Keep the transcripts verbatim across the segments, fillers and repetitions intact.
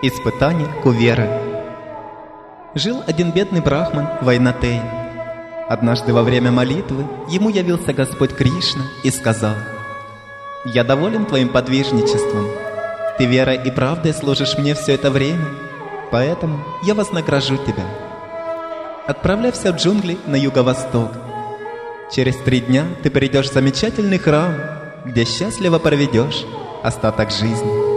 Испытание Куверы. Жил один бедный брахман Вайнатей. Однажды во время молитвы ему явился Господь Кришна и сказал: «Я доволен твоим подвижничеством. Ты верой и правдой служишь мне все это время, поэтому я вознагражу тебя. Отправляйся в джунгли на юго-восток. Через три дня ты придешь в замечательный храм, где счастливо проведешь остаток жизни».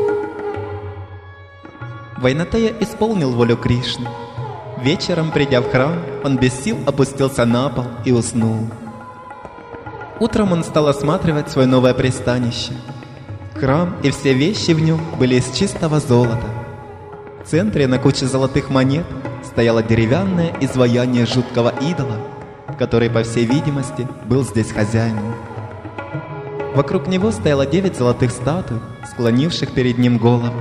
Вайнатея исполнил волю Кришны. Вечером, придя в храм, он без сил опустился на пол и уснул. Утром он стал осматривать свое новое пристанище. Храм и все вещи в нем были из чистого золота. В центре на куче золотых монет стояло деревянное изваяние жуткого идола, который, по всей видимости, был здесь хозяином. Вокруг него стояло девять золотых статуй, склонивших перед ним голову.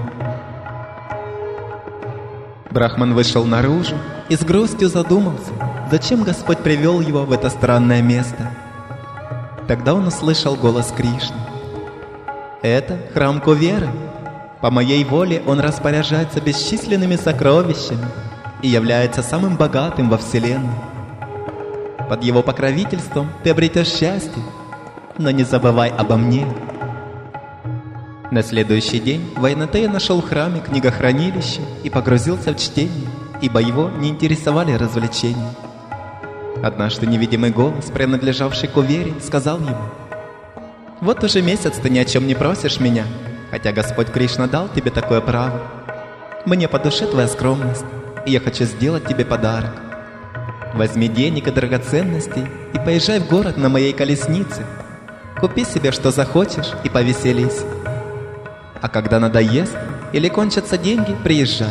Брахман вышел наружу и с грустью задумался, зачем Господь привел его в это странное место. Тогда он услышал голос Кришны. «Это храм Куверы. По моей воле он распоряжается бесчисленными сокровищами и является самым богатым во вселенной. Под его покровительством ты обретешь счастье, но не забывай обо мне». На следующий день Вайнатея нашел в храме книгохранилище и погрузился в чтение, ибо его не интересовали развлечения. Однажды невидимый голос, принадлежавший Кувере, сказал ему: «Вот уже месяц ты ни о чем не просишь меня, хотя Господь Кришна дал тебе такое право. Мне по душе твоя скромность, и я хочу сделать тебе подарок. Возьми денег и драгоценностей и поезжай в город на моей колеснице. Купи себе, что захочешь, и повеселись. А когда надоест или кончатся деньги, приезжай».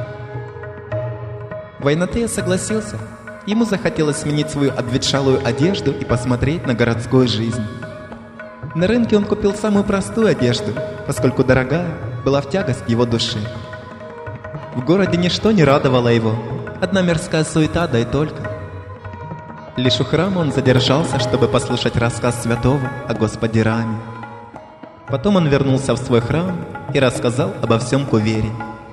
Вайнатея согласился. Ему захотелось сменить свою обветшалую одежду и посмотреть на городскую жизнь. На рынке он купил самую простую одежду, поскольку дорогая была в тягость его душе. В городе ничто не радовало его, одна мирская суета, да и только. Лишь у храма он задержался, чтобы послушать рассказ святого о Господе Раме. Потом он вернулся в свой храм и рассказал обо всем Кувере.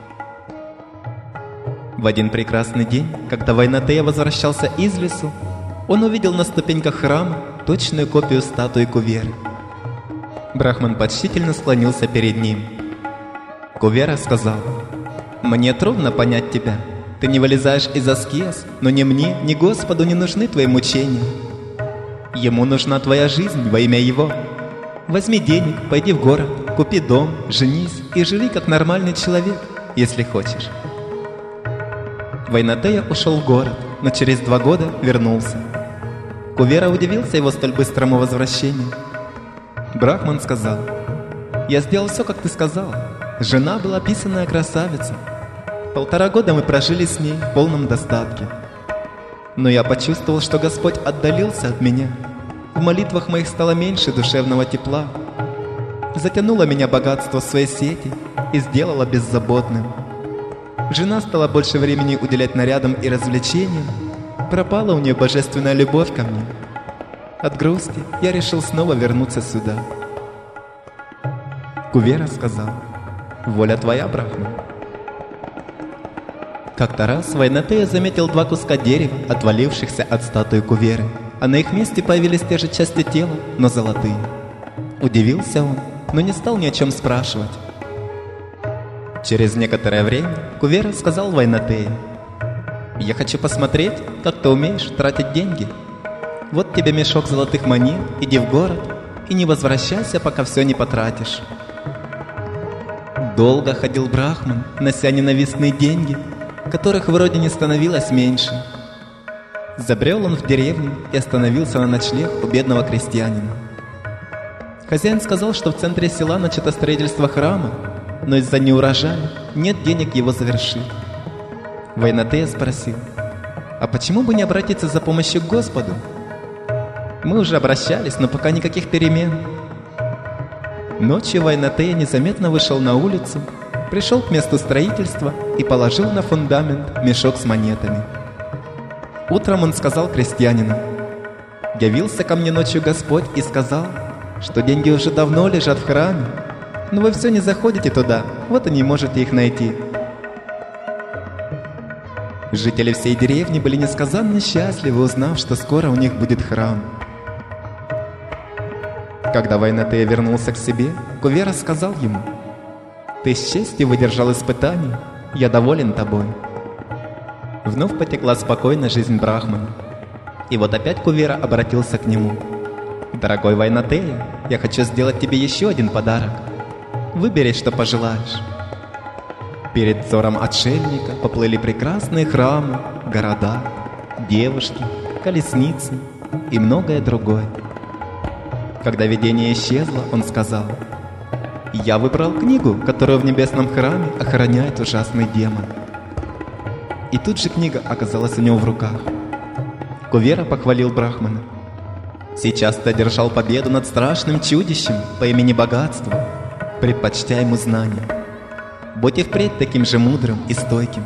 В один прекрасный день, когда Вайнатея возвращался из лесу, он увидел на ступеньках храма точную копию статуи Куверы. Брахман почтительно склонился перед ним. Кувера сказал: «Мне трудно понять тебя. Ты не вылезаешь из аскез, но ни мне, ни Господу не нужны твои мучения. Ему нужна твоя жизнь во имя Его. Возьми денег, пойди в город, купи дом, женись и живи как нормальный человек, если хочешь». Вайнатея ушел в город, но через два года вернулся. Кувера удивился его столь быстрому возвращению. Брахман сказал: «Я сделал все, как ты сказал. Жена была писаная красавица. Полтора года мы прожили с ней в полном достатке. Но я почувствовал, что Господь отдалился от меня. В молитвах моих стало меньше душевного тепла. Затянуло меня богатство в свои сети и сделало беззаботным. Жена стала больше времени уделять нарядам и развлечениям. Пропала у нее божественная любовь ко мне. От грусти я решил снова вернуться сюда». Кувера сказал: «Воля твоя, Брахман». Как-то раз Вайнатея заметил два куска дерева, отвалившихся от статуи Куверы, а на их месте появились те же части тела, но золотые. Удивился он, но не стал ни о чем спрашивать. Через некоторое время Кувера сказал Вайнатее: «Я хочу посмотреть, как ты умеешь тратить деньги. Вот тебе мешок золотых монет, иди в город и не возвращайся, пока все не потратишь». Долго ходил Брахман, нося ненавистные деньги, которых вроде не становилось меньше. Забрел он в деревню и остановился на ночлег у бедного крестьянина. Хозяин сказал, что в центре села начато строительство храма, но из-за неурожая нет денег его завершить. Вайнатея спросил: «А почему бы не обратиться за помощью к Господу? Мы уже обращались, но пока никаких перемен». Ночью Вайнатея незаметно вышел на улицу, пришел к месту строительства и положил на фундамент мешок с монетами. Утром он сказал крестьянину: «Явился ко мне ночью Господь и сказал, что деньги уже давно лежат в храме, но вы все не заходите туда, вот и не можете их найти. Жители всей деревни были несказанно счастливы, узнав, что скоро у них будет храм. Когда Вайнатея вернулся к себе, Кувера сказал ему: «Ты с честью выдержал испытание, я доволен тобой». Вновь потекла спокойно жизнь Брахмана. И вот опять Кувера обратился к нему: «Дорогой Вайнатея, я хочу сделать тебе еще один подарок. Выбери, что пожелаешь». Перед взором отшельника поплыли прекрасные храмы, города, девушки, колесницы и многое другое. Когда видение исчезло, он сказал: «Я выбрал книгу, которую в небесном храме охраняет ужасный демон». И тут же книга оказалась у него в руках. Кувера похвалил Брахмана: «Сейчас ты одержал победу над страшным чудищем по имени Богатство, предпочтя ему знания. Будь и впредь таким же мудрым и стойким».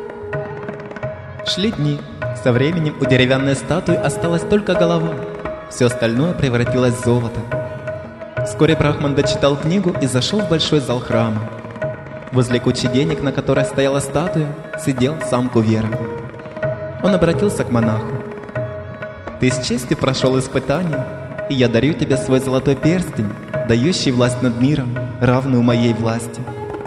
Шли дни. Со временем у деревянной статуи осталась только голова. Все остальное превратилось в золото. Вскоре Брахман дочитал книгу и зашел в большой зал храма. Возле кучи денег, на которой стояла статуя, сидел сам Кувера. Он обратился к монаху: «Ты с честью прошел испытание, и я дарю тебе свой золотой перстень, дающий власть над миром, равную моей власти».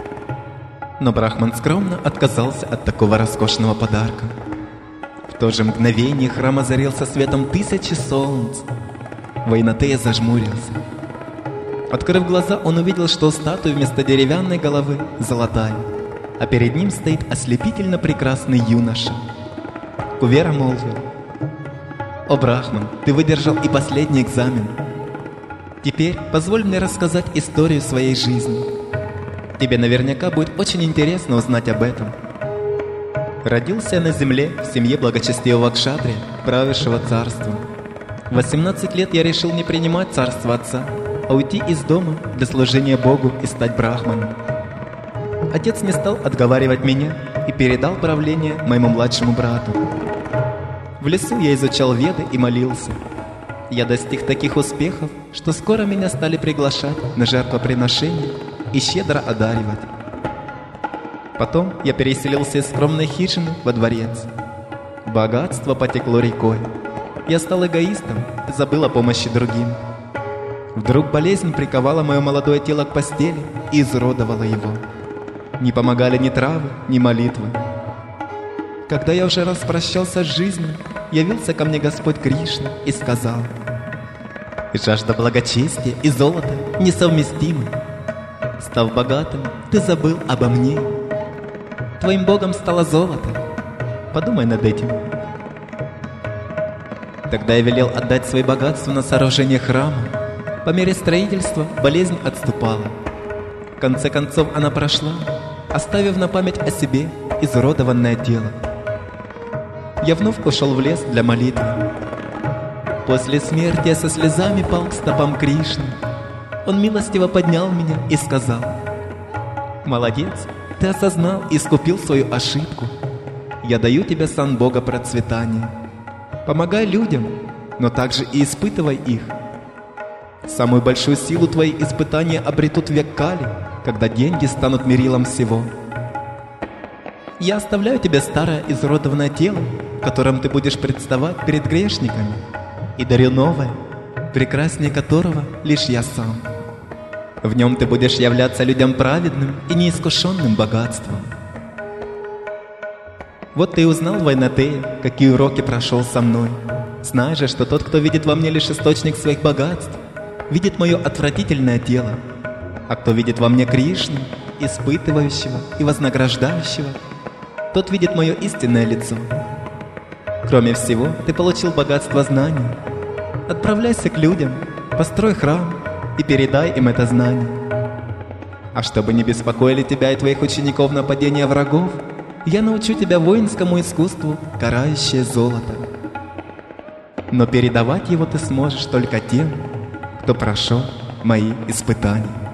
Но Брахман скромно отказался от такого роскошного подарка. В то же мгновение храм озарился светом тысячи солнц. Вайнатея зажмурился. Открыв глаза, он увидел, что у статуи вместо деревянной головы золотая, а перед ним стоит ослепительно прекрасный юноша. Кувера молвил: «О, Брахман, ты выдержал и последний экзамен. Теперь позволь мне рассказать историю своей жизни. Тебе наверняка будет очень интересно узнать об этом. Родился я на земле в семье благочестивого кшатрия, правившего царством. В восемнадцать лет я решил не принимать царство отца, а уйти из дома для служения Богу и стать брахманом. Отец не стал отговаривать меня и передал правление моему младшему брату. В лесу я изучал Веды и молился. Я достиг таких успехов, что скоро меня стали приглашать на жертвоприношения и щедро одаривать. Потом я переселился из скромной хижины во дворец. Богатство потекло рекой. Я стал эгоистом и забыл о помощи другим. Вдруг болезнь приковала мое молодое тело к постели и изуродовала его. Не помогали ни травы, ни молитвы. Когда я уже распрощался с жизнью, явился ко мне Господь Кришна и сказал: «Жажда благочестия и золота несовместимы. Став богатым, ты забыл обо мне. Твоим богом стало золото. Подумай над этим». Тогда я велел отдать свои богатства на сооружение храма. По мере строительства болезнь отступала. В конце концов она прошла, оставив на память о себе изуродованное тело. Я вновь ушел в лес для молитвы. После смерти я со слезами пал к стопам Кришны. Он милостиво поднял меня и сказал: «Молодец, ты осознал и искупил свою ошибку. Я даю тебе сан Бога процветания. Помогай людям, но также и испытывай их. Самую большую силу твои испытания обретут век Кали, когда деньги станут мерилом всего. Я оставляю тебе старое изуродованное тело, в котором ты будешь представать перед грешниками, и дарю новое, прекраснее которого лишь я сам. В нем ты будешь являться людям праведным и неискушенным богатством». Вот ты и узнал, Вайнатея, какие уроки прошел со мной. Знай же, что тот, кто видит во мне лишь источник своих богатств, видит мое отвратительное тело, а кто видит во мне Кришну, испытывающего и вознаграждающего, тот видит мое истинное лицо. Кроме всего, ты получил богатство знаний. Отправляйся к людям, построй храм и передай им это знание. А чтобы не беспокоили тебя и твоих учеников нападения врагов, я научу тебя воинскому искусству, карающее золото. Но передавать его ты сможешь только тем, кто прошел мои испытания.